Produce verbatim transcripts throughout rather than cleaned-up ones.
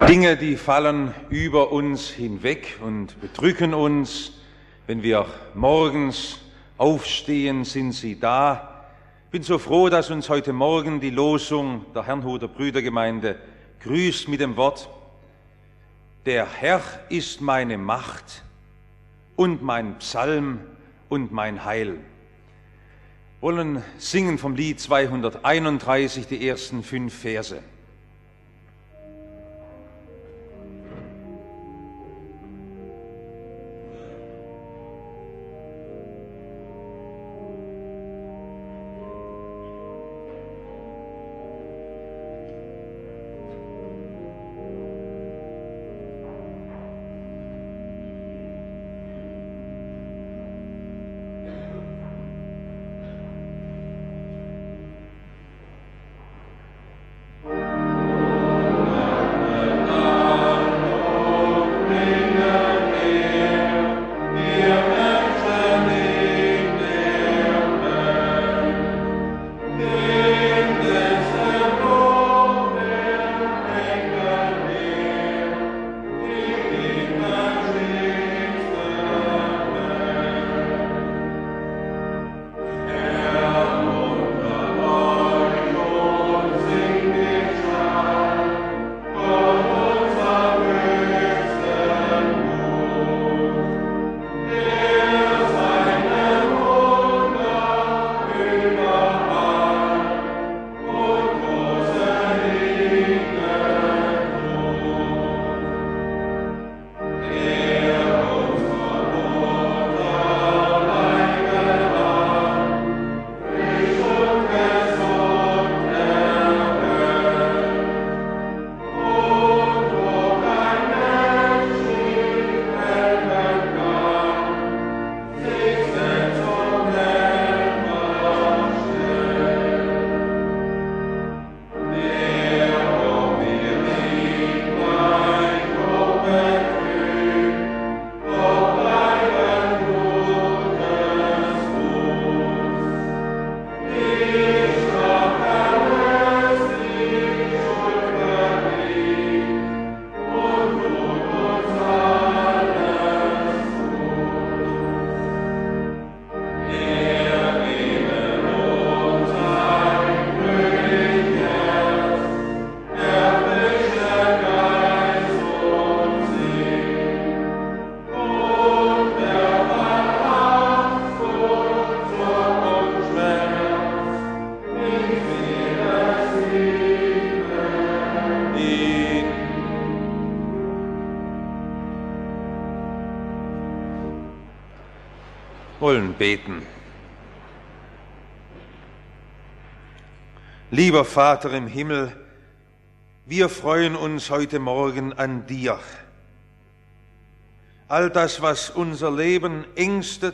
Dinge, die fallen über uns hinweg und bedrücken uns. Wenn wir morgens aufstehen, sind sie da. Ich bin so froh, dass uns heute Morgen die Losung der Herrnhuter Brüdergemeinde grüßt mit dem Wort: Der Herr ist meine Macht und mein Psalm und mein Heil. Wir wollen singen vom Lied zweihunderteinunddreißig, die ersten fünf Verse. Wollen beten. Lieber Vater im Himmel, wir freuen uns heute Morgen an dir. All das, was unser Leben ängstet,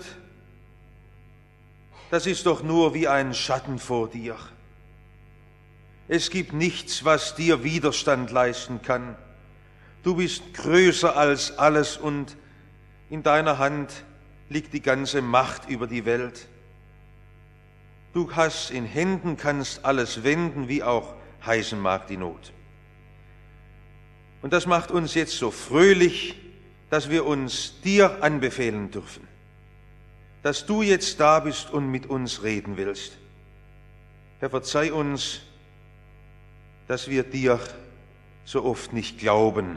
das ist doch nur wie ein Schatten vor dir. Es gibt nichts, was dir Widerstand leisten kann. Du bist größer als alles und in deiner Hand liegt die ganze Macht über die Welt. Du hast in Händen, kannst alles wenden, wie auch heißen mag die Not. Und das macht uns jetzt so fröhlich, dass wir uns dir anbefehlen dürfen, dass du jetzt da bist und mit uns reden willst. Herr, verzeih uns, dass wir dir so oft nicht glauben.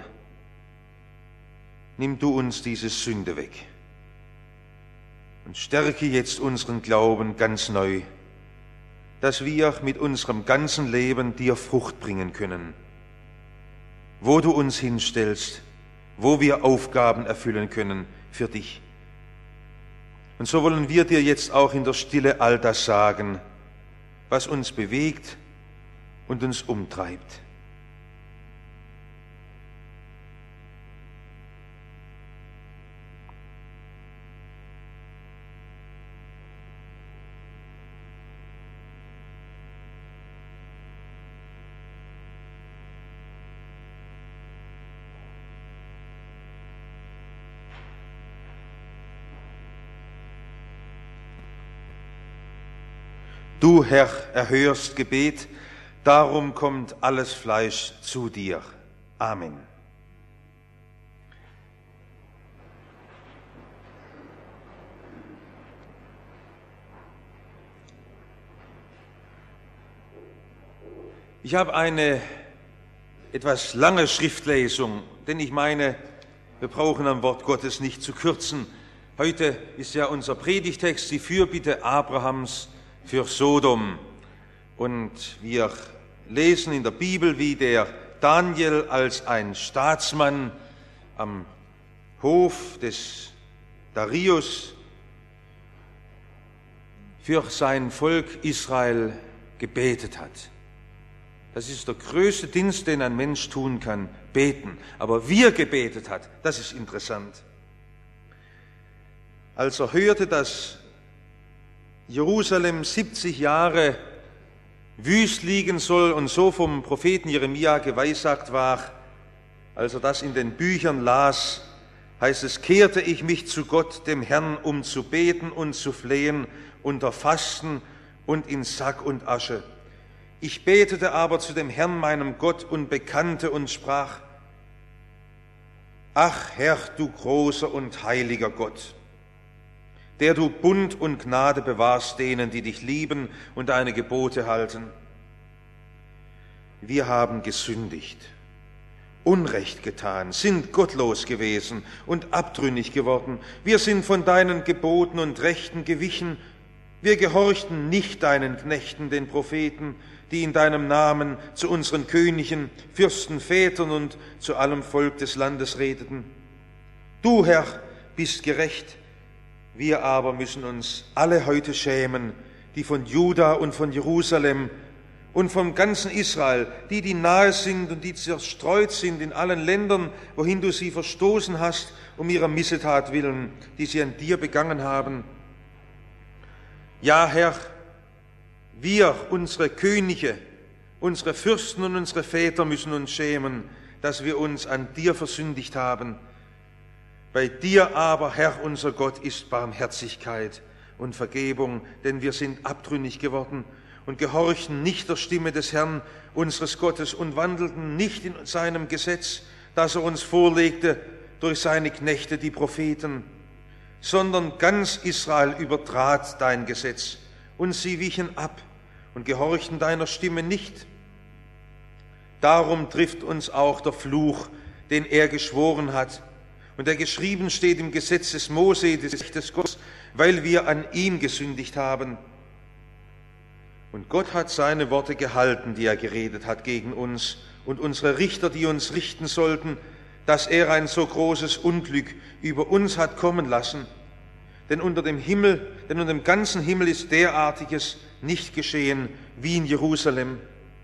Nimm du uns diese Sünde weg. Und stärke jetzt unseren Glauben ganz neu, dass wir mit unserem ganzen Leben dir Frucht bringen können, wo du uns hinstellst, wo wir Aufgaben erfüllen können für dich. Und so wollen wir dir jetzt auch in der Stille all das sagen, was uns bewegt und uns umtreibt. Du, Herr, erhörst Gebet, darum kommt alles Fleisch zu dir. Amen. Ich habe eine etwas lange Schriftlesung, denn ich meine, wir brauchen am Wort Gottes nicht zu kürzen. Heute ist ja unser Predigtext die Fürbitte Abrahams für Sodom. Und wir lesen in der Bibel, wie der Daniel als ein Staatsmann am Hof des Darius für sein Volk Israel gebetet hat. Das ist der größte Dienst, den ein Mensch tun kann, beten. Aber wie er gebetet hat, das ist interessant. Als er hörte, dass Jerusalem siebzig Jahre wüst liegen soll und so vom Propheten Jeremia geweissagt war, als er das in den Büchern las, heißt es, kehrte ich mich zu Gott, dem Herrn, um zu beten und zu flehen, unter Fasten und in Sack und Asche. Ich betete aber zu dem Herrn, meinem Gott, und bekannte und sprach, ach Herr, du großer und heiliger Gott, der du Bund und Gnade bewahrst denen, die dich lieben und deine Gebote halten. Wir haben gesündigt, Unrecht getan, sind gottlos gewesen und abtrünnig geworden. Wir sind von deinen Geboten und Rechten gewichen. Wir gehorchten nicht deinen Knechten, den Propheten, die in deinem Namen zu unseren Königen, Fürsten, Vätern und zu allem Volk des Landes redeten. Du, Herr, bist gerecht. Wir aber müssen uns alle heute schämen, die von Juda und von Jerusalem und vom ganzen Israel, die, die nahe sind und die zerstreut sind in allen Ländern, wohin du sie verstoßen hast, um ihrer Missetat willen, die sie an dir begangen haben. Ja, Herr, wir, unsere Könige, unsere Fürsten und unsere Väter müssen uns schämen, dass wir uns an dir versündigt haben. Bei dir aber, Herr, unser Gott, ist Barmherzigkeit und Vergebung, denn wir sind abtrünnig geworden und gehorchten nicht der Stimme des Herrn, unseres Gottes, und wandelten nicht in seinem Gesetz, das er uns vorlegte durch seine Knechte, die Propheten, sondern ganz Israel übertrat dein Gesetz, und sie wichen ab und gehorchten deiner Stimme nicht. Darum trifft uns auch der Fluch, den er geschworen hat, und der geschrieben steht im Gesetz des Mose, des Gottes, weil wir an ihm gesündigt haben. Und Gott hat seine Worte gehalten, die er geredet hat gegen uns und unsere Richter, die uns richten sollten, dass er ein so großes Unglück über uns hat kommen lassen. Denn unter dem Himmel, denn unter dem ganzen Himmel ist derartiges nicht geschehen wie in Jerusalem.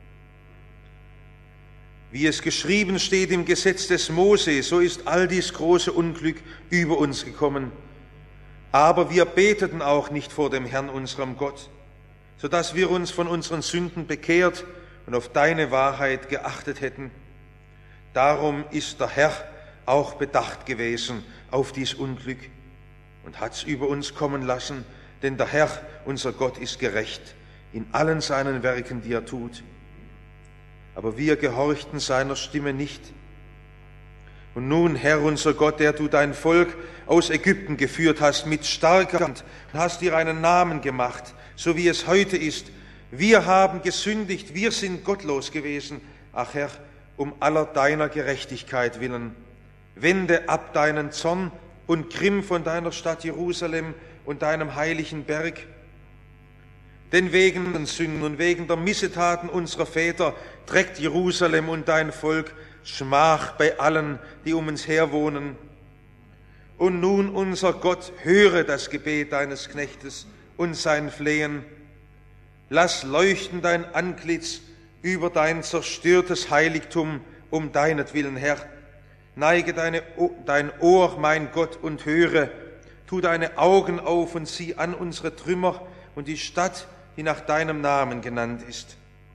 Wie es geschrieben steht im Gesetz des Mose, so ist all dies große Unglück über uns gekommen. Aber wir beteten auch nicht vor dem Herrn, unserem Gott, sodass wir uns von unseren Sünden bekehrt und auf deine Wahrheit geachtet hätten. Darum ist der Herr auch bedacht gewesen auf dies Unglück und hat's über uns kommen lassen, denn der Herr, unser Gott, ist gerecht in allen seinen Werken, die er tut. Aber wir gehorchten seiner Stimme nicht. Und nun, Herr, unser Gott, der du dein Volk aus Ägypten geführt hast mit starker Hand und hast dir einen Namen gemacht, so wie es heute ist. Wir haben gesündigt, wir sind gottlos gewesen. Ach Herr, um aller deiner Gerechtigkeit willen, wende ab deinen Zorn und Grimm von deiner Stadt Jerusalem und deinem heiligen Berg. Denn wegen den Sünden und wegen der Missetaten unserer Väter trägt Jerusalem und dein Volk Schmach bei allen, die um uns her wohnen. Und nun, unser Gott, höre das Gebet deines Knechtes und sein Flehen. Lass leuchten dein Antlitz über dein zerstörtes Heiligtum um deinetwillen, Herr. Neige deine, dein Ohr, mein Gott, und höre. Tu deine Augen auf und sieh an unsere Trümmer und die Stadt, die nach deinem Namen genannt ist.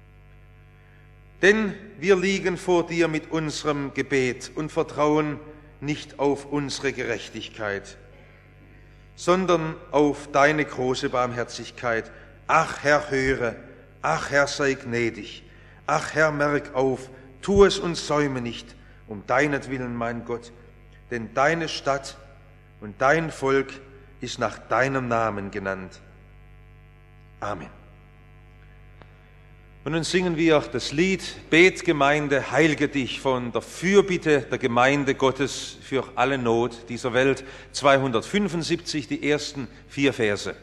Denn wir liegen vor dir mit unserem Gebet und vertrauen nicht auf unsere Gerechtigkeit, sondern auf deine große Barmherzigkeit. Ach Herr, höre, ach Herr, sei gnädig, ach Herr, merk auf, tu es und säume nicht, um deinetwillen, mein Gott, denn deine Stadt und dein Volk ist nach deinem Namen genannt. Amen. Und nun singen wir das Lied Betgemeinde, heilge dich von der Fürbitte der Gemeinde Gottes für alle Not dieser Welt. zweihundertfünfundsiebzig, die ersten vier Verse.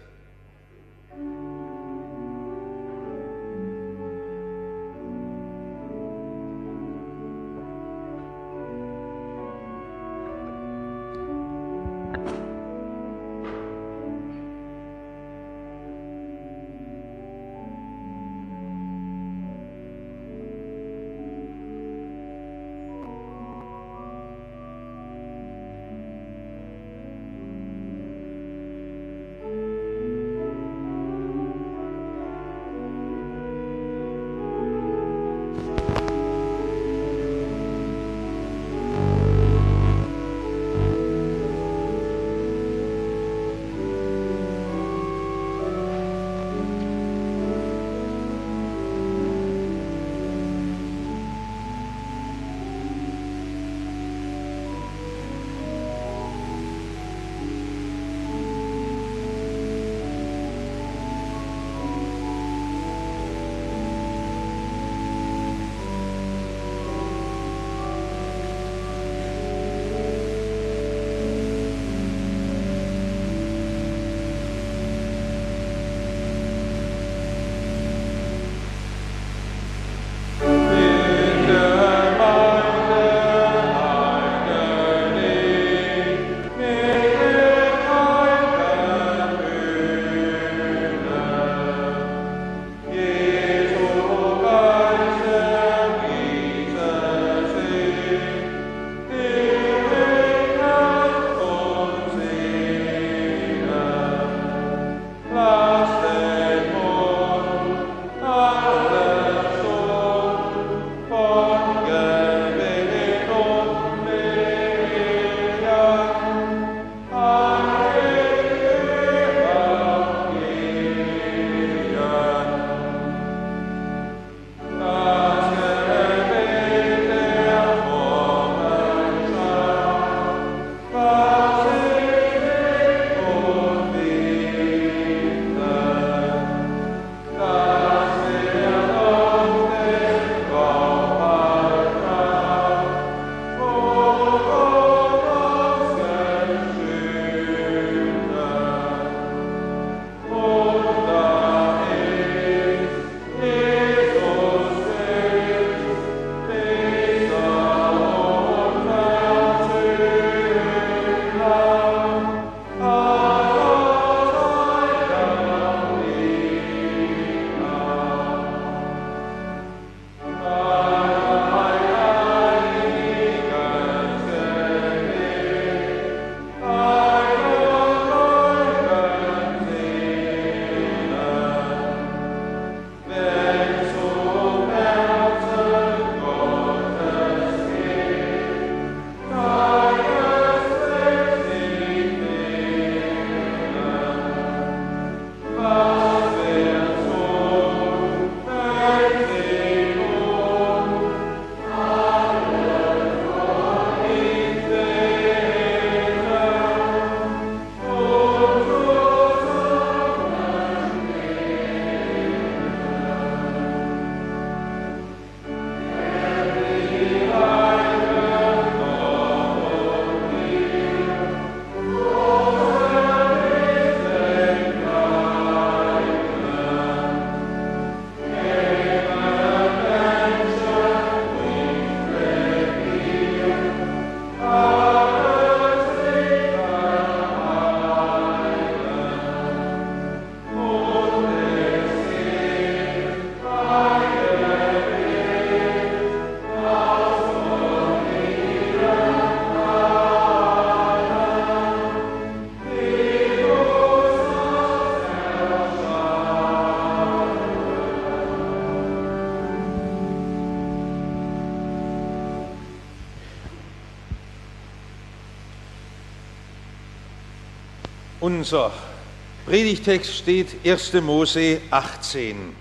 Unser Predigtext steht erster Mose achtzehn,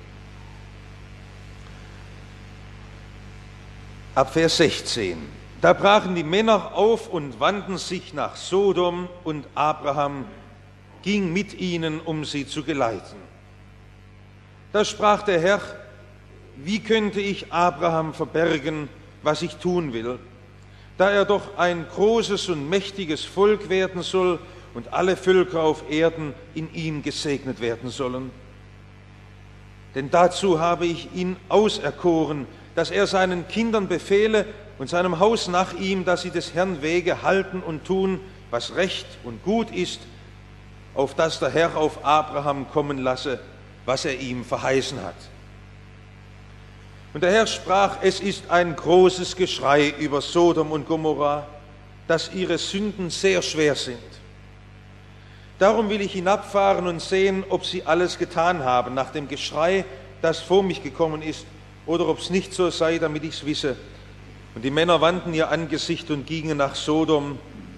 ab Vers sechzehn. Da brachen die Männer auf und wandten sich nach Sodom, und Abraham ging mit ihnen, um sie zu geleiten. Da sprach der Herr: wie könnte ich Abraham verbergen, was ich tun will, da er doch ein großes und mächtiges Volk werden soll und alle Völker auf Erden in ihm gesegnet werden sollen. Denn dazu habe ich ihn auserkoren, dass er seinen Kindern befehle und seinem Haus nach ihm, dass sie des Herrn Wege halten und tun, was recht und gut ist, auf dass der Herr auf Abraham kommen lasse, was er ihm verheißen hat. Und der Herr sprach, es ist ein großes Geschrei über Sodom und Gomorra, dass ihre Sünden sehr schwer sind. Darum will ich hinabfahren und sehen, ob sie alles getan haben, nach dem Geschrei, das vor mich gekommen ist, oder ob es nicht so sei, damit ich es wisse. Und die Männer wandten ihr Angesicht und gingen nach Sodom.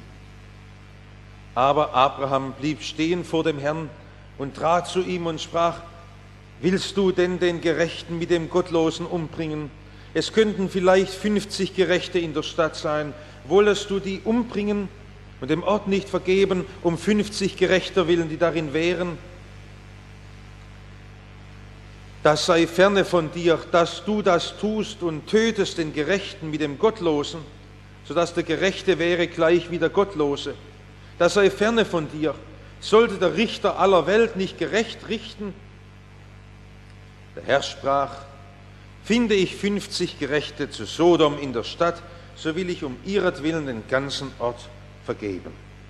Aber Abraham blieb stehen vor dem Herrn und trat zu ihm und sprach, willst du denn den Gerechten mit dem Gottlosen umbringen? Es könnten vielleicht fünfzig Gerechte in der Stadt sein. Wollest du die umbringen und dem Ort nicht vergeben, um fünfzig Gerechter willen, die darin wären? Das sei ferne von dir, dass du das tust und tötest den Gerechten mit dem Gottlosen, sodass der Gerechte wäre gleich wie der Gottlose. Das sei ferne von dir. Sollte der Richter aller Welt nicht gerecht richten? Der Herr sprach, finde ich fünfzig Gerechte zu Sodom in der Stadt, so will ich um ihretwillen den ganzen Ort vergeben.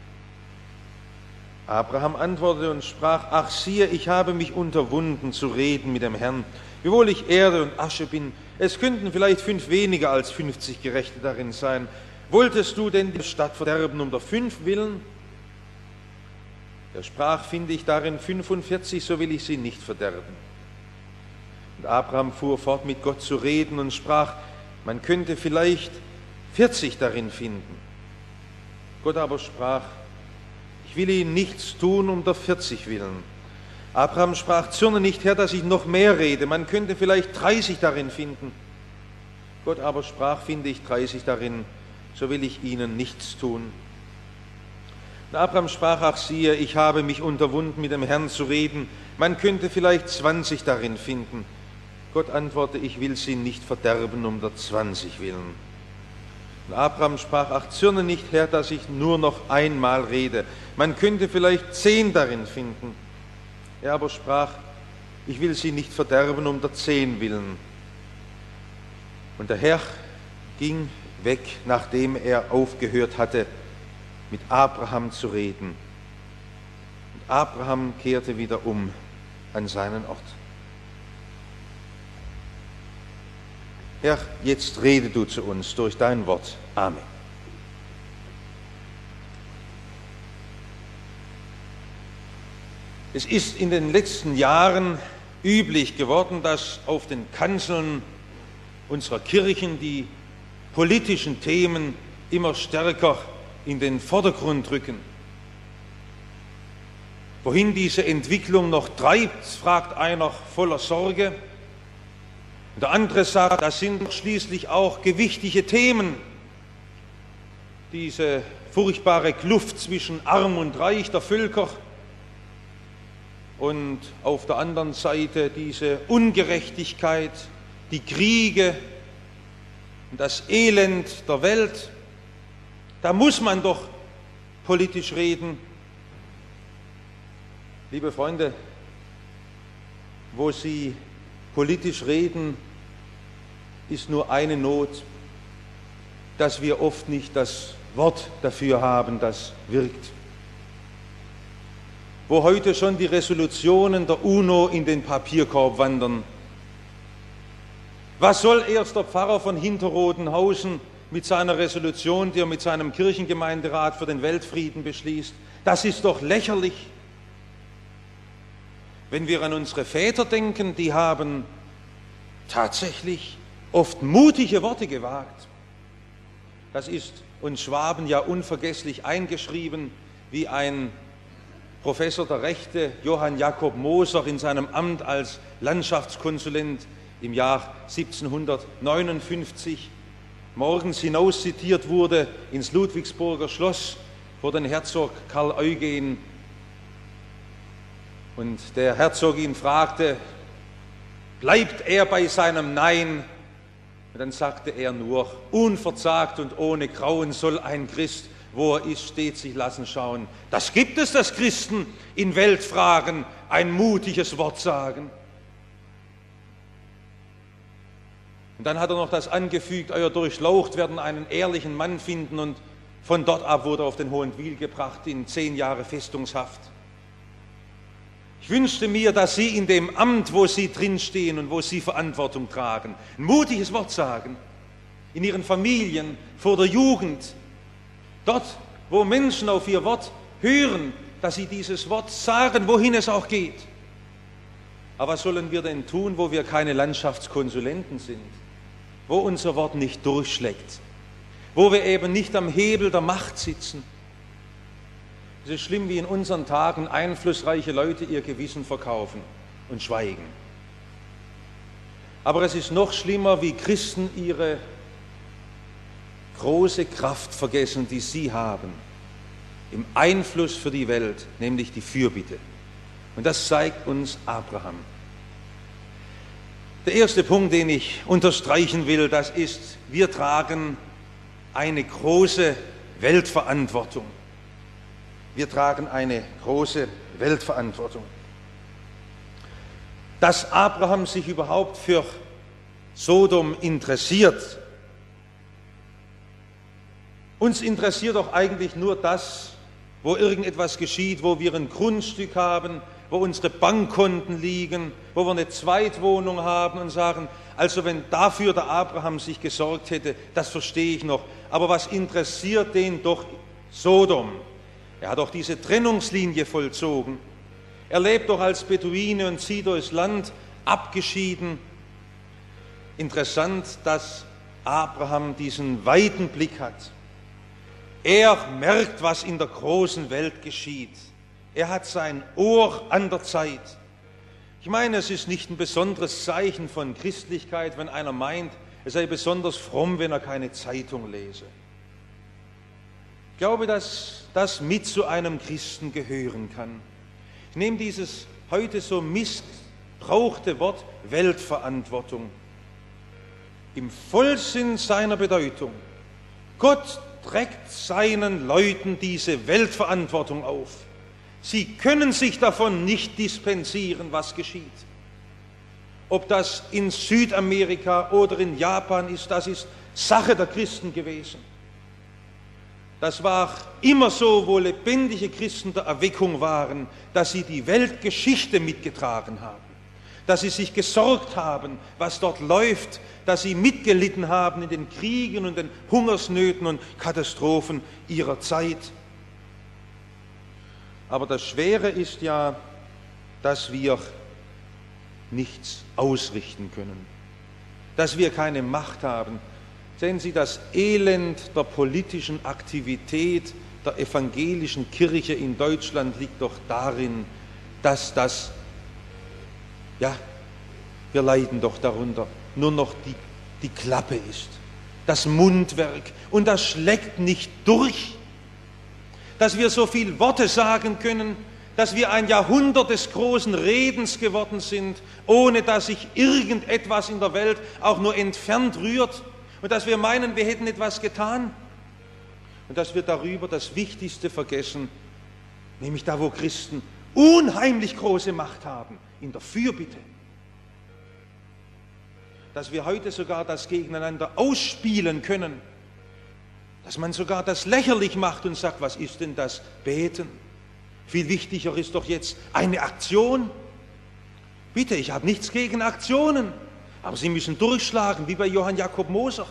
Abraham antwortete und sprach, ach siehe, ich habe mich unterwunden zu reden mit dem Herrn, wiewohl ich Erde und Asche bin. Es könnten vielleicht fünf weniger als fünfzig Gerechte darin sein. Wolltest du denn die Stadt verderben um der fünf willen? Er sprach, finde ich darin fünfundvierzig, so will ich sie nicht verderben. Und Abraham fuhr fort, mit Gott zu reden und sprach, man könnte vielleicht vierzig darin finden. Gott aber sprach, ich will ihnen nichts tun um der vierzig willen. Abraham sprach, zürne nicht, Herr, dass ich noch mehr rede. Man könnte vielleicht dreißig darin finden. Gott aber sprach, finde ich dreißig darin, so will ich ihnen nichts tun. Und Abraham sprach, ach siehe, ich habe mich unterwunden, mit dem Herrn zu reden. Man könnte vielleicht zwanzig darin finden. Gott antwortete, ich will sie nicht verderben um der zwanzig willen. Und Abraham sprach, ach zürne nicht, Herr, dass ich nur noch einmal rede. Man könnte vielleicht zehn darin finden. Er aber sprach, ich will sie nicht verderben um der zehn willen. Und der Herr ging weg, nachdem er aufgehört hatte, mit Abraham zu reden. Und Abraham kehrte wieder um an seinen Ort. Herr, jetzt rede du zu uns durch dein Wort. Amen. Es ist in den letzten Jahren üblich geworden, dass auf den Kanzeln unserer Kirchen die politischen Themen immer stärker in den Vordergrund rücken. Wohin diese Entwicklung noch treibt, fragt einer voller Sorge. Und der andere sagt, das sind schließlich auch gewichtige Themen. Diese furchtbare Kluft zwischen Arm und Reich der Völker und auf der anderen Seite diese Ungerechtigkeit, die Kriege und das Elend der Welt. Da muss man doch politisch reden. Liebe Freunde, wo Sie politisch reden, ist nur eine Not, dass wir oft nicht das Wort dafür haben, das wirkt. Wo heute schon die Resolutionen der UNO in den Papierkorb wandern. Was soll erst der Pfarrer von Hinterrodenhausen mit seiner Resolution, die er mit seinem Kirchengemeinderat für den Weltfrieden beschließt? Das ist doch lächerlich. Wenn wir an unsere Väter denken, die haben tatsächlich oft mutige Worte gewagt. Das ist uns Schwaben ja unvergesslich eingeschrieben, wie ein Professor der Rechte, Johann Jakob Moser, in seinem Amt als Landschaftskonsulent im Jahr siebzehnhundertneunundfünfzig morgens hinaus zitiert wurde ins Ludwigsburger Schloss vor den Herzog Karl Eugen. Und der Herzog ihn fragte, Bleibt er bei seinem Nein? Und dann sagte er nur, unverzagt und ohne Grauen soll ein Christ, wo er ist, steht, sich lassen schauen. Das gibt es, dass Christen in Weltfragen ein mutiges Wort sagen. Und dann hat er noch das angefügt, euer Durchlaucht werden einen ehrlichen Mann finden, und von dort ab wurde er auf den Hohenwil gebracht in zehn Jahre Festungshaft. Ich wünschte mir, dass Sie in dem Amt, wo Sie drinstehen und wo Sie Verantwortung tragen, ein mutiges Wort sagen, in Ihren Familien, vor der Jugend, dort, wo Menschen auf Ihr Wort hören, dass Sie dieses Wort sagen, wohin es auch geht. Aber was sollen wir denn tun, wo wir keine Landschaftskonsulenten sind, wo unser Wort nicht durchschlägt, wo wir eben nicht am Hebel der Macht sitzen? Es ist schlimm, wie in unseren Tagen einflussreiche Leute ihr Gewissen verkaufen und schweigen. Aber es ist noch schlimmer, wie Christen ihre große Kraft vergessen, die sie haben, im Einfluss für die Welt, nämlich die Fürbitte. Und das zeigt uns Abraham. Der erste Punkt, den ich unterstreichen will, das ist, wir tragen eine große Weltverantwortung. Wir tragen eine große Weltverantwortung. Dass Abraham sich überhaupt für Sodom interessiert, uns interessiert doch eigentlich nur das, wo irgendetwas geschieht, wo wir ein Grundstück haben, wo unsere Bankkonten liegen, wo wir eine Zweitwohnung haben und sagen, also wenn dafür der Abraham sich gesorgt hätte, das verstehe ich noch. Aber was interessiert den doch Sodom? Er hat doch diese Trennungslinie vollzogen. Er lebt doch als Beduine und zieht durchs Land, abgeschieden. Interessant, dass Abraham diesen weiten Blick hat. Er merkt, was in der großen Welt geschieht. Er hat sein Ohr an der Zeit. Ich meine, es ist nicht ein besonderes Zeichen von Christlichkeit, wenn einer meint, er sei besonders fromm, wenn er keine Zeitung lese. Ich glaube, dass das mit zu einem Christen gehören kann. Ich nehme dieses heute so missbrauchte Wort Weltverantwortung im Vollsinn seiner Bedeutung. Gott trägt seinen Leuten diese Weltverantwortung auf. Sie können sich davon nicht dispensieren, was geschieht. Ob das in Südamerika oder in Japan ist, das ist Sache der Christen gewesen. Das war immer so, wo lebendige Christen der Erweckung waren, dass sie die Weltgeschichte mitgetragen haben, dass sie sich gesorgt haben, was dort läuft, dass sie mitgelitten haben in den Kriegen und den Hungersnöten und Katastrophen ihrer Zeit. Aber das Schwere ist ja, dass wir nichts ausrichten können, dass wir keine Macht haben. Sehen Sie, das Elend der politischen Aktivität der evangelischen Kirche in Deutschland liegt doch darin, dass das, ja, wir leiden doch darunter, nur noch die, die Klappe ist, das Mundwerk, und das schlägt nicht durch, dass wir so viel Worte sagen können, dass wir ein Jahrhundert des großen Redens geworden sind, ohne dass sich irgendetwas in der Welt auch nur entfernt rührt, und dass wir meinen, wir hätten etwas getan, und dass wir darüber das Wichtigste vergessen, nämlich da, wo Christen unheimlich große Macht haben, in der Fürbitte. Dass wir heute sogar das gegeneinander ausspielen können, dass man sogar das lächerlich macht und sagt, was ist denn das Beten? Viel wichtiger ist doch jetzt eine Aktion. Bitte, ich habe nichts gegen Aktionen, aber sie müssen durchschlagen, wie bei Johann Jakob Moser.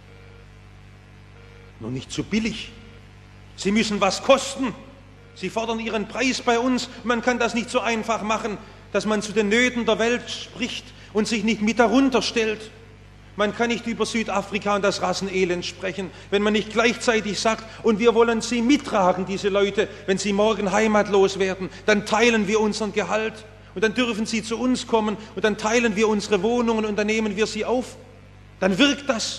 Nur nicht zu billig. Sie müssen was kosten. Sie fordern ihren Preis bei uns. Man kann das nicht so einfach machen, dass man zu den Nöten der Welt spricht und sich nicht mit darunter stellt. Man kann nicht über Südafrika und das Rassenelend sprechen, wenn man nicht gleichzeitig sagt, und wir wollen sie mittragen, diese Leute, wenn sie morgen heimatlos werden, dann teilen wir unseren Gehalt und dann dürfen sie zu uns kommen und dann teilen wir unsere Wohnungen und dann nehmen wir sie auf. Dann wirkt das.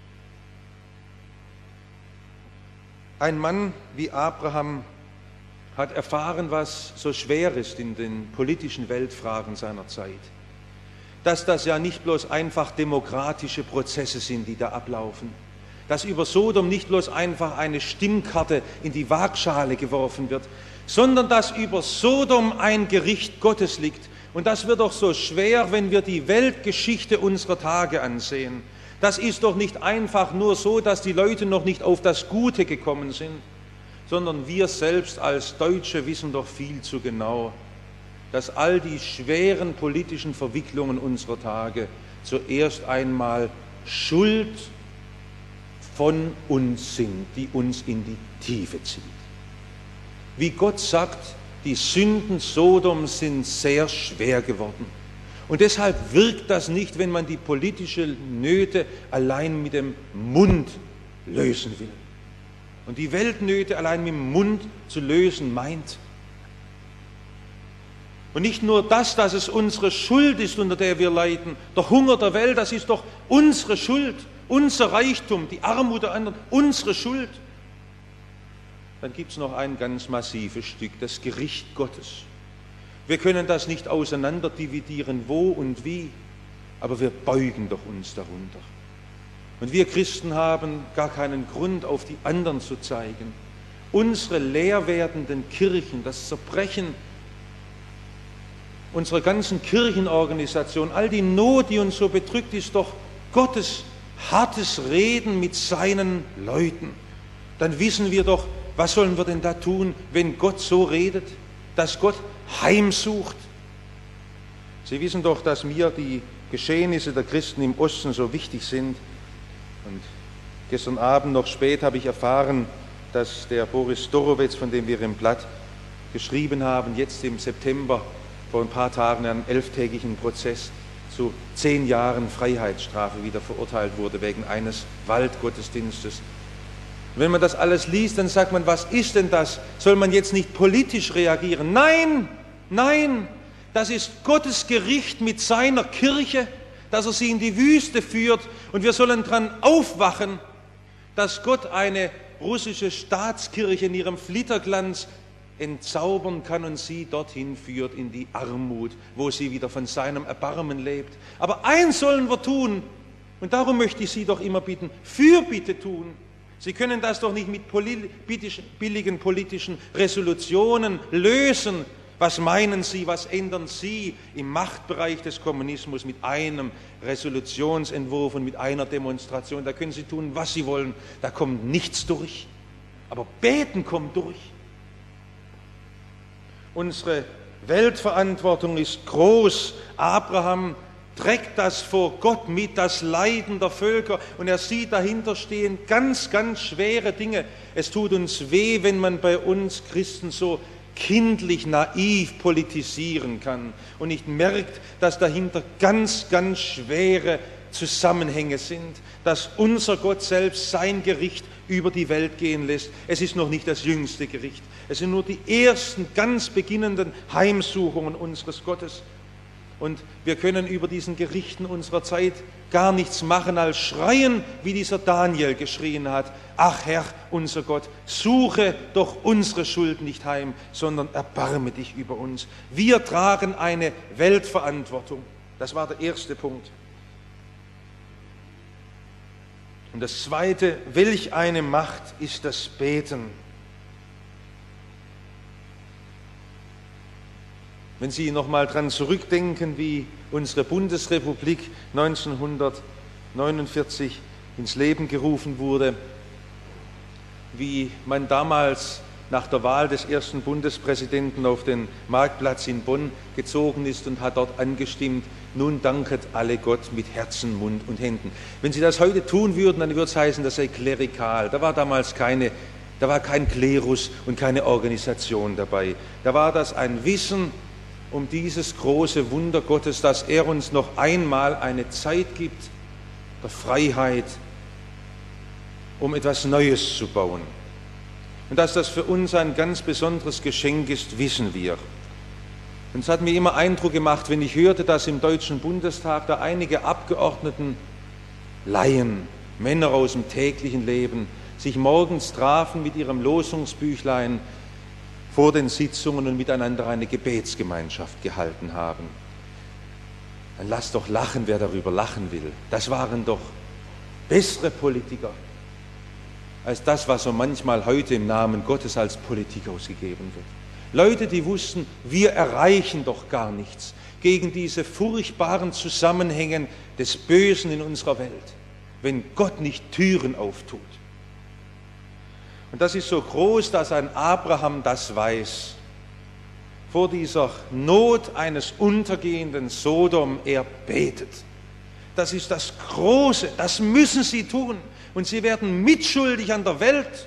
Ein Mann wie Abraham hat erfahren, was so schwer ist in den politischen Weltfragen seiner Zeit. Dass das ja nicht bloß einfach demokratische Prozesse sind, die da ablaufen. Dass über Sodom nicht bloß einfach eine Stimmkarte in die Waagschale geworfen wird, sondern dass über Sodom ein Gericht Gottes liegt. Und das wird doch so schwer, wenn wir die Weltgeschichte unserer Tage ansehen. Das ist doch nicht einfach nur so, dass die Leute noch nicht auf das Gute gekommen sind, sondern wir selbst als Deutsche wissen doch viel zu genau, dass all die schweren politischen Verwicklungen unserer Tage zuerst einmal Schuld von uns sind, die uns in die Tiefe zieht. Wie Gott sagt, die Sünden Sodoms sind sehr schwer geworden. Und deshalb wirkt das nicht, wenn man die politischen Nöte allein mit dem Mund lösen will. Und die Weltnöte allein mit dem Mund zu lösen meint. Und nicht nur das, dass es unsere Schuld ist, unter der wir leiden. Der Hunger der Welt, das ist doch unsere Schuld, unser Reichtum, die Armut der anderen, unsere Schuld. Dann gibt es noch ein ganz massives Stück, das Gericht Gottes. Wir können das nicht auseinander dividieren, wo und wie, aber wir beugen doch uns darunter. Und wir Christen haben gar keinen Grund, auf die anderen zu zeigen. Unsere leer werdenden Kirchen, das Zerbrechen unserer ganzen Kirchenorganisation, all die Not, die uns so bedrückt, ist doch Gottes hartes Reden mit seinen Leuten. Dann wissen wir doch, was sollen wir denn da tun, wenn Gott so redet, dass Gott heimsucht? Sie wissen doch, dass mir die Geschehnisse der Christen im Osten so wichtig sind. Und gestern Abend noch spät habe ich erfahren, dass der Boris Dorowetz, von dem wir im Blatt geschrieben haben, jetzt im September vor ein paar Tagen einen elftägigen Prozess zu zehn Jahren Freiheitsstrafe wieder verurteilt wurde wegen eines Waldgottesdienstes. Und wenn man das alles liest, dann sagt man, was ist denn das? Soll man jetzt nicht politisch reagieren? Nein, nein, das ist Gottes Gericht mit seiner Kirche, dass er sie in die Wüste führt, und wir sollen daran aufwachen, dass Gott eine russische Staatskirche in ihrem Flitterglanz entzaubern kann und sie dorthin führt in die Armut, wo sie wieder von seinem Erbarmen lebt. Aber eins sollen wir tun, und darum möchte ich Sie doch immer bitten, Fürbitte tun. Sie können das doch nicht mit politischen, billigen politischen Resolutionen lösen. Was meinen Sie, was ändern Sie im Machtbereich des Kommunismus mit einem Resolutionsentwurf und mit einer Demonstration? Da können Sie tun, was Sie wollen, da kommt nichts durch. Aber beten kommt durch. Unsere Weltverantwortung ist groß. Abraham trägt das vor Gott mit, das Leiden der Völker, und er sieht dahinter stehen ganz, ganz schwere Dinge. Es tut uns weh, wenn man bei uns Christen so kindlich naiv politisieren kann und nicht merkt, dass dahinter ganz, ganz schwere Zusammenhänge sind, dass unser Gott selbst sein Gericht über die Welt gehen lässt. Es ist noch nicht das jüngste Gericht. Es sind nur die ersten ganz beginnenden Heimsuchungen unseres Gottes. Und wir können über diesen Gerichten unserer Zeit gar nichts machen, als schreien, wie dieser Daniel geschrien hat: Ach Herr, unser Gott, suche doch unsere Schuld nicht heim, sondern erbarme dich über uns. Wir tragen eine Weltverantwortung. Das war der erste Punkt. Und das zweite, welch eine Macht ist das Beten. Wenn Sie noch mal dran zurückdenken, wie unsere Bundesrepublik neunzehnhundertneunundvierzig ins Leben gerufen wurde, wie man damals nach der Wahl des ersten Bundespräsidenten auf den Marktplatz in Bonn gezogen ist und hat dort angestimmt: Nun danket alle Gott mit Herzen, Mund und Händen. Wenn Sie das heute tun würden, dann würde es heißen, das sei klerikal. Da war damals keine, da war kein Klerus und keine Organisation dabei. Da war das ein Wissen um dieses große Wunder Gottes, dass er uns noch einmal eine Zeit gibt der Freiheit, um etwas Neues zu bauen. Und dass das für uns ein ganz besonderes Geschenk ist, wissen wir. Und es hat mir immer Eindruck gemacht, wenn ich hörte, dass im Deutschen Bundestag da einige Abgeordneten, Laien, Männer aus dem täglichen Leben, sich morgens trafen mit ihrem Losungsbüchlein vor den Sitzungen und miteinander eine Gebetsgemeinschaft gehalten haben. Dann lass doch lachen, wer darüber lachen will. Das waren doch bessere Politiker als das, was so manchmal heute im Namen Gottes als Politik ausgegeben wird. Leute, die wussten, wir erreichen doch gar nichts gegen diese furchtbaren Zusammenhänge des Bösen in unserer Welt, wenn Gott nicht Türen auftut. Und das ist so groß, dass ein Abraham das weiß. Vor dieser Not eines untergehenden Sodom, er betet. Das ist das Große, das müssen sie tun. Und sie werden mitschuldig an der Welt.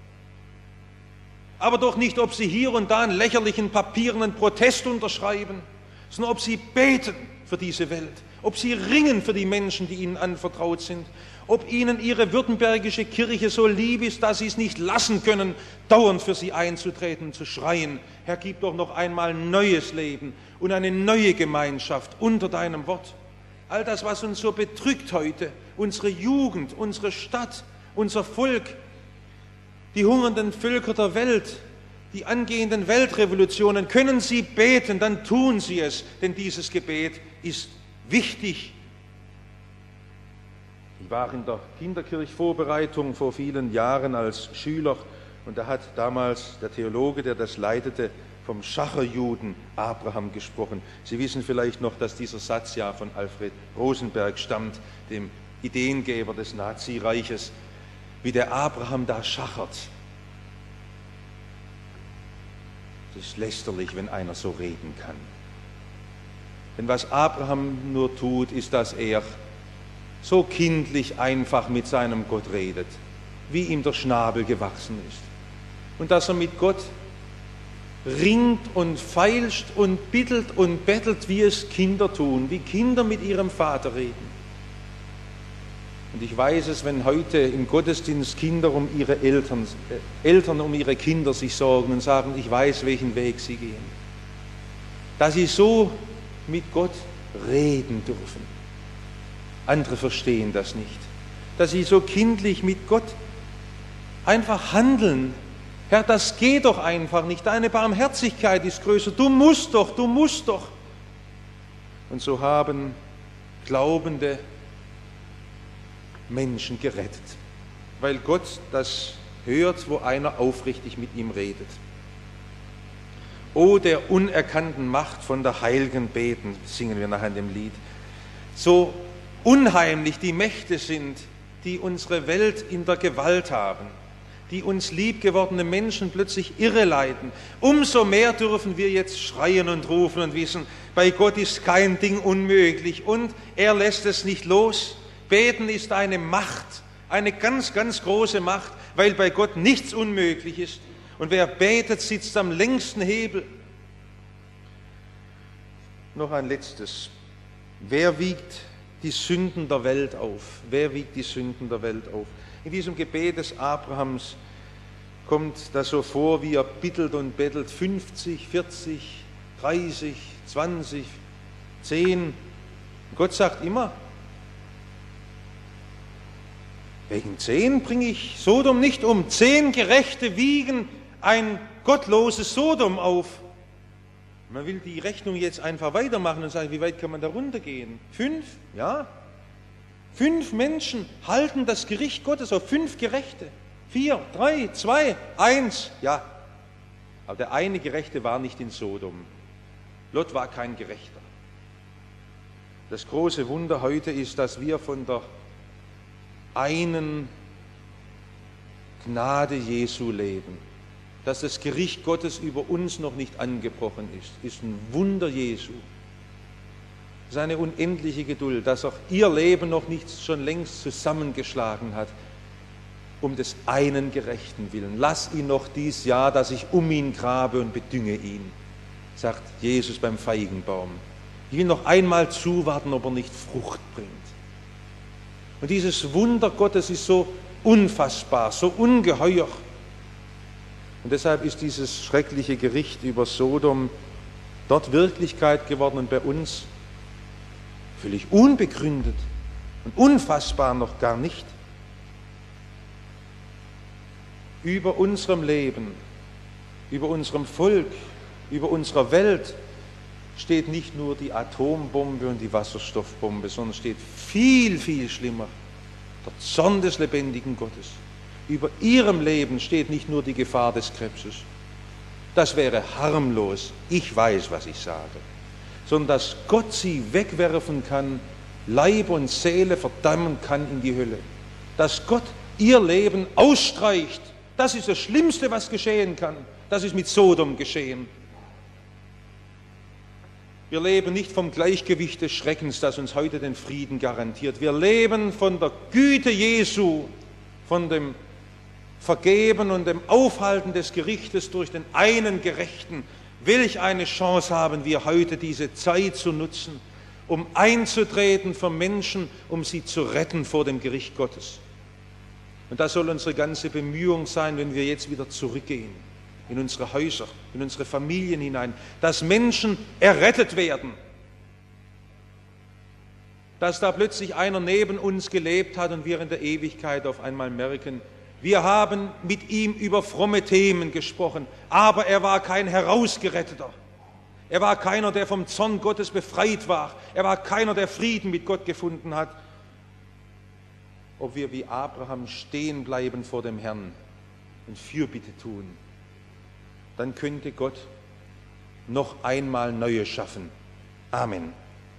Aber doch nicht, ob sie hier und da in lächerlichen Papieren einen Protest unterschreiben, sondern ob sie beten für diese Welt, ob sie ringen für die Menschen, die ihnen anvertraut sind, ob ihnen ihre württembergische Kirche so lieb ist, dass sie es nicht lassen können, dauernd für sie einzutreten und zu schreien: Herr, gib doch noch einmal neues Leben und eine neue Gemeinschaft unter deinem Wort. All das, was uns so bedrückt heute, unsere Jugend, unsere Stadt, unser Volk, die hungernden Völker der Welt, die angehenden Weltrevolutionen, können Sie beten, dann tun Sie es, denn dieses Gebet ist wichtig. Ich war in der Kinderkirchvorbereitung vor vielen Jahren als Schüler und da hat damals der Theologe, der das leitete, vom Schacherjuden Abraham gesprochen. Sie wissen vielleicht noch, dass dieser Satz ja von Alfred Rosenberg stammt, dem Ideengeber des Nazireiches, wie der Abraham da schachert. Es ist lästerlich, wenn einer so reden kann. Denn was Abraham nur tut, ist, dass er so kindlich einfach mit seinem Gott redet, wie ihm der Schnabel gewachsen ist. Und dass er mit Gott ringt und feilscht und bittelt und bettelt, wie es Kinder tun, wie Kinder mit ihrem Vater reden. Und ich weiß es, wenn heute im Gottesdienst Kinder um ihre Eltern, äh, Eltern um ihre Kinder sich sorgen und sagen, ich weiß, welchen Weg sie gehen, dass sie so mit Gott reden dürfen. Andere verstehen das nicht, dass sie so kindlich mit Gott einfach handeln. Herr, das geht doch einfach nicht, deine Barmherzigkeit ist größer, du musst doch, du musst doch. Und so haben glaubende Menschen gerettet, weil Gott das hört, wo einer aufrichtig mit ihm redet. O der unerkannten Macht von der heiligen Beten, singen wir nachher in dem Lied. So unheimlich die Mächte sind, die unsere Welt in der Gewalt haben, die uns liebgewordene Menschen plötzlich irreleiten. Umso mehr dürfen wir jetzt schreien und rufen und wissen, bei Gott ist kein Ding unmöglich und er lässt es nicht los. Beten ist eine Macht, eine ganz, ganz große Macht, weil bei Gott nichts unmöglich ist. Und wer betet, sitzt am längsten Hebel. Noch ein letztes. Wer wiegt die Sünden der Welt auf? Wer wiegt die Sünden der Welt auf? In diesem Gebet des Abrahams kommt das so vor, wie er bittelt und bettelt, fünfzig, vierzig, dreißig, zwanzig, zehn. Gott sagt immer, wegen zehn bringe ich Sodom nicht um. Zehn Gerechte wiegen ein gottloses Sodom auf. Man will die Rechnung jetzt einfach weitermachen und sagen, wie weit kann man da runtergehen? Fünf? Ja. Fünf Menschen halten das Gericht Gottes auf, fünf Gerechte. Vier, drei, zwei, eins. Ja. Aber der eine Gerechte war nicht in Sodom. Lot war kein Gerechter. Das große Wunder heute ist, dass wir von der einen Gnade Jesu leben. Dass das Gericht Gottes über uns noch nicht angebrochen ist, ist ein Wunder Jesu. Seine unendliche Geduld, dass auch ihr Leben noch nicht schon längst zusammengeschlagen hat, um des einen Gerechten willen. Lass ihn noch dies Jahr, dass ich um ihn grabe und bedünge ihn, sagt Jesus beim Feigenbaum. Ich will noch einmal zuwarten, ob er nicht Frucht bringt. Und dieses Wunder Gottes ist so unfassbar, so ungeheuer. Und deshalb ist dieses schreckliche Gericht über Sodom dort Wirklichkeit geworden und bei uns völlig unbegründet und unfassbar noch gar nicht. Über unserem Leben über unserem Volk, über unserer Welt steht nicht nur die Atombombe und die Wasserstoffbombe, sondern steht viel, viel schlimmer der Zorn des lebendigen Gottes. Über ihrem Leben steht nicht nur die Gefahr des Krebses. Das wäre harmlos, ich weiß, was ich sage, sondern dass Gott sie wegwerfen kann, Leib und Seele verdammen kann in die Hölle. Dass Gott ihr Leben ausstreicht, das ist das Schlimmste, was geschehen kann. Das ist mit Sodom geschehen. Wir leben nicht vom Gleichgewicht des Schreckens, das uns heute den Frieden garantiert. Wir leben von der Güte Jesu, von dem Vergeben und dem Aufhalten des Gerichtes durch den einen Gerechten. Welch eine Chance haben wir heute, diese Zeit zu nutzen, um einzutreten für Menschen, um sie zu retten vor dem Gericht Gottes. Und das soll unsere ganze Bemühung sein, wenn wir jetzt wieder zurückgehen in unsere Häuser, in unsere Familien hinein, dass Menschen errettet werden, dass da plötzlich einer neben uns gelebt hat und wir in der Ewigkeit auf einmal merken, wir haben mit ihm über fromme Themen gesprochen, aber er war kein Herausgeretteter. Er war keiner, der vom Zorn Gottes befreit war. Er war keiner, der Frieden mit Gott gefunden hat. Ob wir wie Abraham stehen bleiben vor dem Herrn und Fürbitte tun, dann könnte Gott noch einmal Neues schaffen. Amen.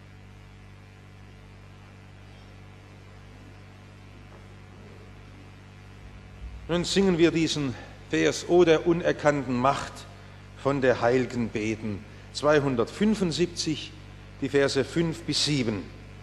Nun singen wir diesen Vers, O der unerkannten Macht, von der Heiligen beten. zweihundertfünfundsiebzig, die Verse fünf bis sieben.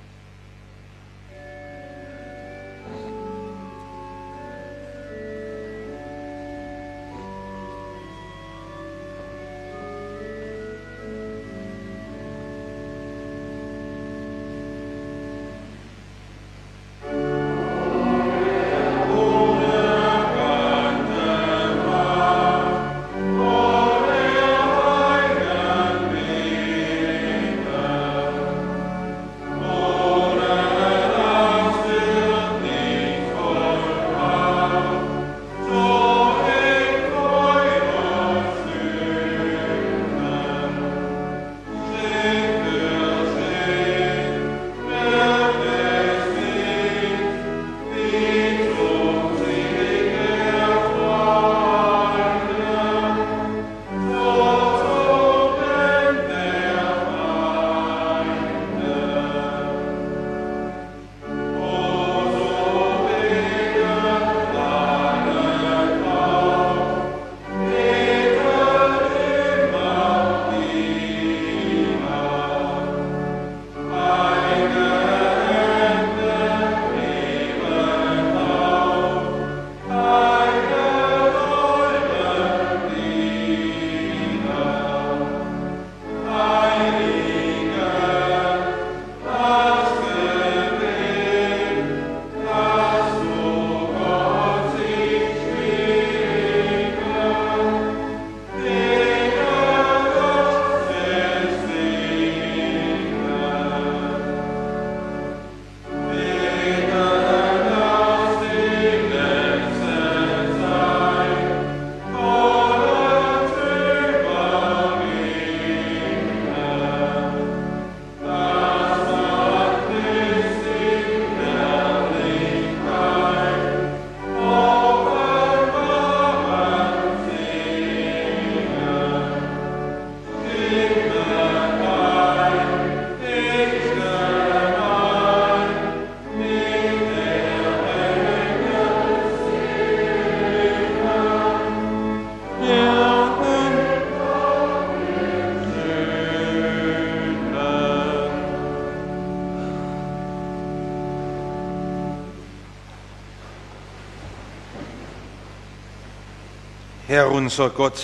Herr unser Gott,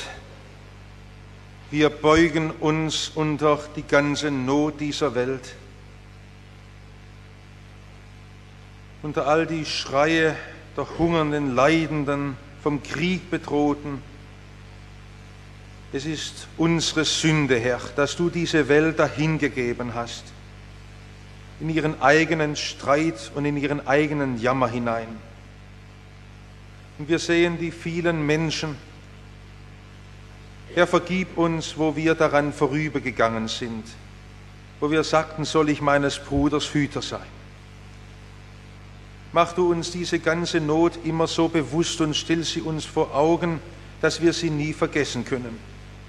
wir beugen uns unter die ganze Not dieser Welt, unter all die Schreie der hungernden, Leidenden, vom Krieg bedrohten. Es ist unsere Sünde, Herr, dass du diese Welt dahingegeben hast, in ihren eigenen Streit und in ihren eigenen Jammer hinein. Und wir sehen die vielen Menschen, Herr, vergib uns, wo wir daran vorübergegangen sind, wo wir sagten, soll ich meines Bruders Hüter sein. Mach du uns diese ganze Not immer so bewusst und still sie uns vor Augen, dass wir sie nie vergessen können.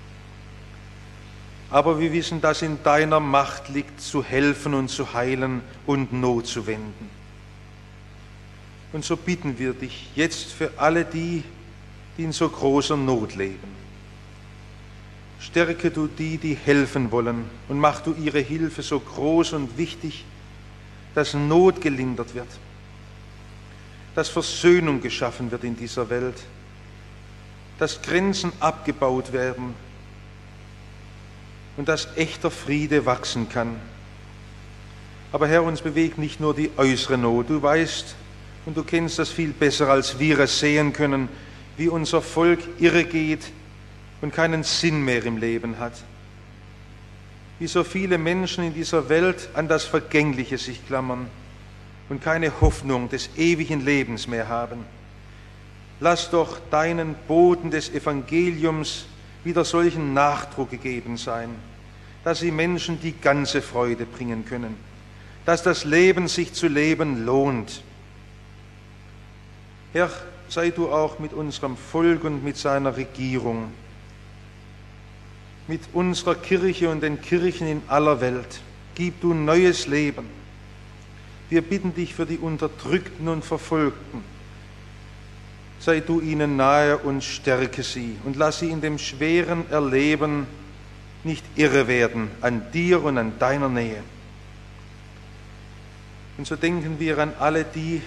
Aber wir wissen, dass in deiner Macht liegt, zu helfen und zu heilen und Not zu wenden. Und so bitten wir dich jetzt für alle die, die in so großer Not leben. Stärke du die, die helfen wollen, und mach du ihre Hilfe so groß und wichtig, dass Not gelindert wird, dass Versöhnung geschaffen wird in dieser Welt, dass Grenzen abgebaut werden und dass echter Friede wachsen kann. Aber Herr, uns bewegt nicht nur die äußere Not. Du weißt und du kennst das viel besser, als wir es sehen können, wie unser Volk irregeht und keinen Sinn mehr im Leben hat. Wie so viele Menschen in dieser Welt an das Vergängliche sich klammern und keine Hoffnung des ewigen Lebens mehr haben. Lass doch deinen Boten des Evangeliums wieder solchen Nachdruck gegeben sein, dass sie Menschen die ganze Freude bringen können, dass das Leben sich zu leben lohnt. Herr, sei du auch mit unserem Volk und mit seiner Regierung, mit unserer Kirche und den Kirchen in aller Welt. Gib du neues Leben. Wir bitten dich für die Unterdrückten und Verfolgten. Sei du ihnen nahe und stärke sie und lass sie in dem schweren Erleben nicht irre werden an dir und an deiner Nähe. Und so denken wir an alle die,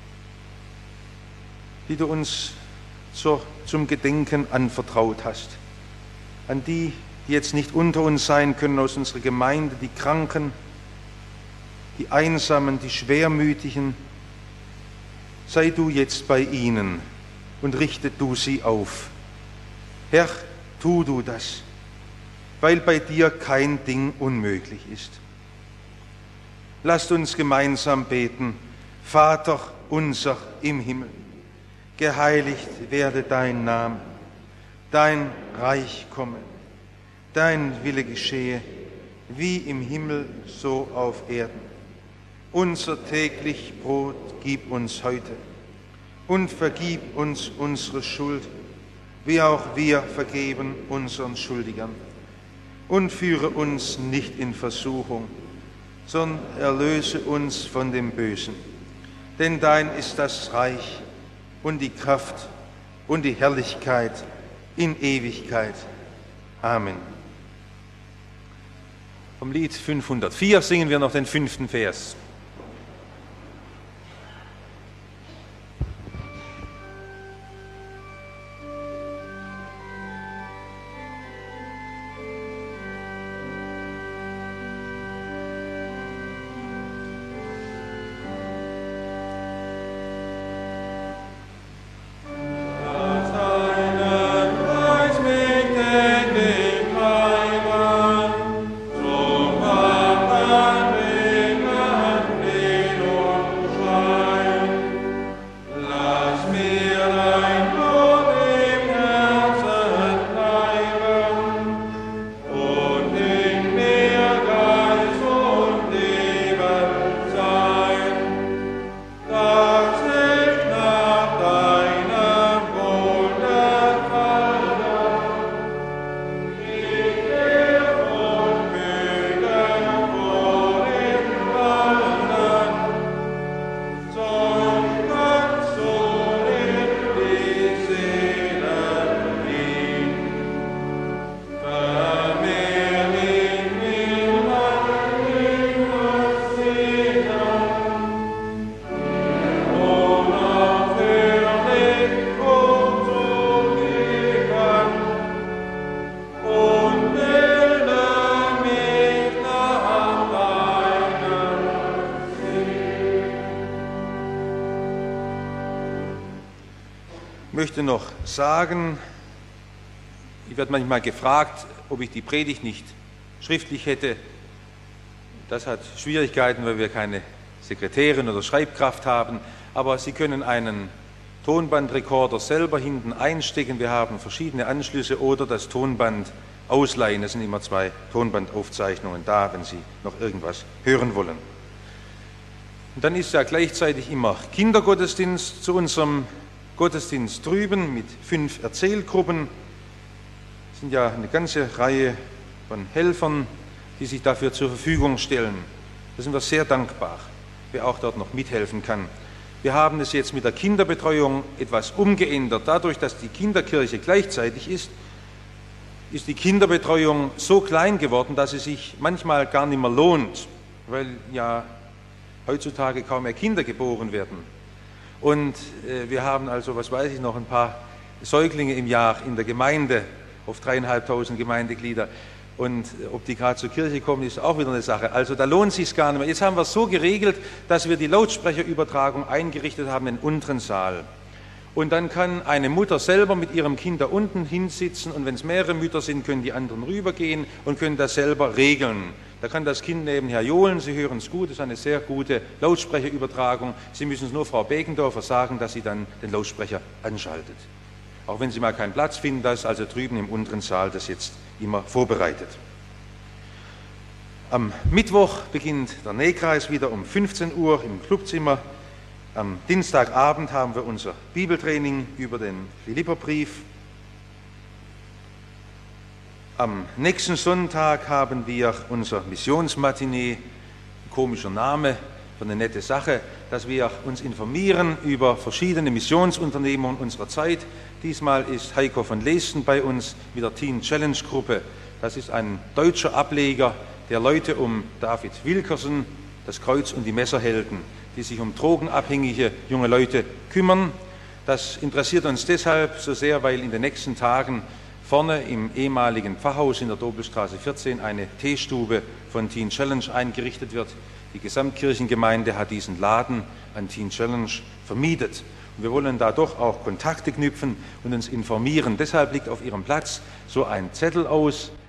die du uns zur, zum Gedenken anvertraut hast. An die, die jetzt nicht unter uns sein können aus unserer Gemeinde, die Kranken, die Einsamen, die Schwermütigen. Sei du jetzt bei ihnen und richte du sie auf. Herr, tu du das, weil bei dir kein Ding unmöglich ist. Lasst uns gemeinsam beten. Vater unser im Himmel, geheiligt werde dein Name, dein Reich komme, dein Wille geschehe, wie im Himmel, so auf Erden. Unser täglich Brot gib uns heute und vergib uns unsere Schuld, wie auch wir vergeben unseren Schuldigern. Und führe uns nicht in Versuchung, sondern erlöse uns von dem Bösen. Denn dein ist das Reich und die Kraft und die Herrlichkeit in Ewigkeit. Amen. Vom Lied fünfhundertvier singen wir noch den fünften Vers. Ich möchte noch sagen, ich werde manchmal gefragt, ob ich die Predigt nicht schriftlich hätte. Das hat Schwierigkeiten, weil wir keine Sekretärin oder Schreibkraft haben, aber Sie können einen Tonbandrekorder selber hinten einstecken. Wir haben verschiedene Anschlüsse oder das Tonband ausleihen. Es sind immer zwei Tonbandaufzeichnungen da, wenn Sie noch irgendwas hören wollen. Und dann ist ja gleichzeitig immer Kindergottesdienst zu unserem Gottesdienst drüben mit fünf Erzählgruppen. Es sind ja eine ganze Reihe von Helfern, die sich dafür zur Verfügung stellen. Da sind wir sehr dankbar, wer auch dort noch mithelfen kann. Wir haben es jetzt mit der Kinderbetreuung etwas umgeändert. Dadurch, dass die Kinderkirche gleichzeitig ist, ist die Kinderbetreuung so klein geworden, dass es sich manchmal gar nicht mehr lohnt, weil ja heutzutage kaum mehr Kinder geboren werden. Und äh, wir haben also, was weiß ich noch, ein paar Säuglinge im Jahr in der Gemeinde, auf dreieinhalbtausend Gemeindeglieder. Und ob die gerade zur Kirche kommen, ist auch wieder eine Sache. Also da lohnt es sich gar nicht mehr. Jetzt haben wir es so geregelt, dass wir die Lautsprecherübertragung eingerichtet haben in den unteren Saal. Und dann kann eine Mutter selber mit ihrem Kind da unten hinsitzen und wenn es mehrere Mütter sind, können die anderen rübergehen und können das selber regeln. Da kann das Kind nebenher johlen, Sie hören es gut, das ist eine sehr gute Lautsprecherübertragung. Sie müssen es nur Frau Begendorfer sagen, dass sie dann den Lautsprecher anschaltet. Auch wenn Sie mal keinen Platz finden, das ist also drüben im unteren Saal das jetzt immer vorbereitet. Am Mittwoch beginnt der Nähkreis wieder um fünfzehn Uhr im Clubzimmer. Am Dienstagabend haben wir unser Bibeltraining über den Philipperbrief. Am nächsten Sonntag haben wir unser Missionsmatinee, komischer Name für eine nette Sache, dass wir uns informieren über verschiedene Missionsunternehmungen unserer Zeit. Diesmal ist Heiko von Leesten bei uns mit der Teen Challenge Gruppe. Das ist ein deutscher Ableger der Leute um David Wilkerson, das Kreuz und die Messerhelden, die sich um drogenabhängige junge Leute kümmern. Das interessiert uns deshalb so sehr, weil in den nächsten Tagen vorne im ehemaligen Pfarrhaus in der Dobelstraße vierzehn eine Teestube von Teen Challenge eingerichtet wird. Die Gesamtkirchengemeinde hat diesen Laden an Teen Challenge vermietet. Und wir wollen da doch auch Kontakte knüpfen und uns informieren. Deshalb liegt auf Ihrem Platz so ein Zettel aus,